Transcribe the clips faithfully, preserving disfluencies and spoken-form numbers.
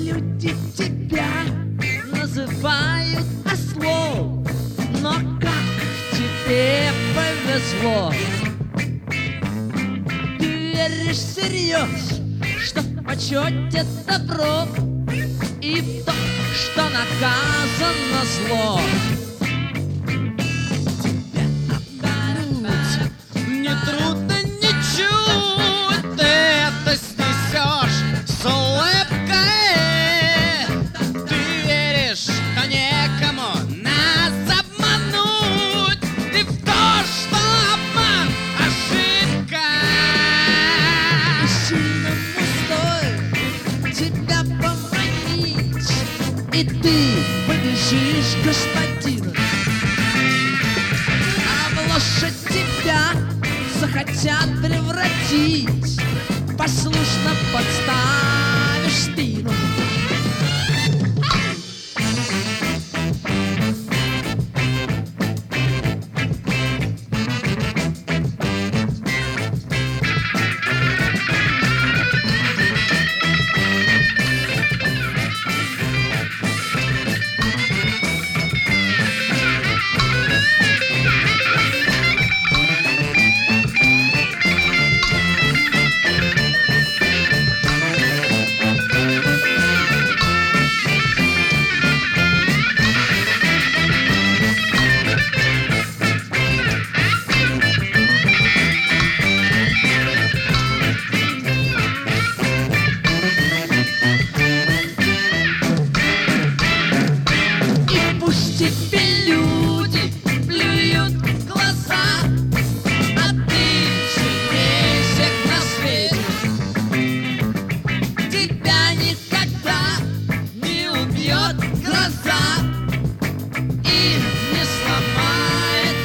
Люди тебя называют ослом, но как тебе повезло. Ты веришь всерьез, что в почете добро, и в то, что наказано зло. Нетрудно ничуть, ты это снесешь с улыбкой. Ты веришь, что некому нас обмануть, и в то, что обман — ошибка. Сильному стоит тебя поманить, и ты побежишь, господин. А в лошадь тебя захотят превратить, послушно подставишь спину. Тебе люди плюют в глаза, а ты сильнее всех на свете. Тебя никогда не убьет гроза и не сломает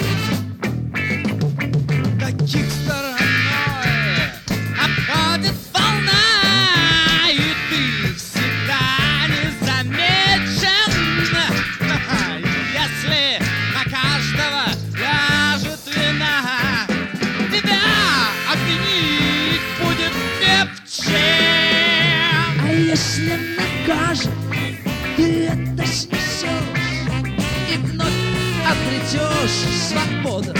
дверь. Таких стороной обходит волна, и ты всегда незамечен. Если на каждого ляжет вина, тебя обвинить будет не в чем. А если накажет, ты это снесешь и вновь обретешь свободу.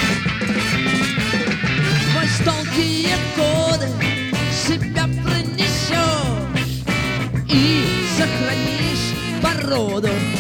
Сквозь долгие годы себя пронесешь и сохранишь породу.